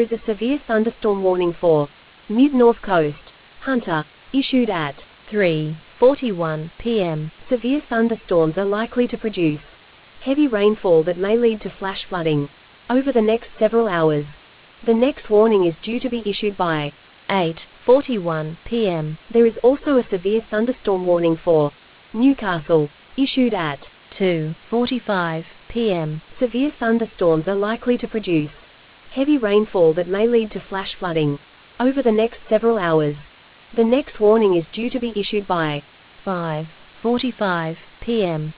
is a severe thunderstorm warning for mid-north coast. Hunter. Issued at 3:41 p.m. Severe thunderstorms are likely to produce heavy rainfall that may lead to flash flooding over the next several hours. The next warning is due to be issued by 8:41 p.m. There is also a severe thunderstorm warning for Newcastle. Issued at 2:45 p.m. Severe thunderstorms are likely to produce heavy rainfall that may lead to flash flooding over the next several hours. The next warning is due to be issued by 5:45 p.m.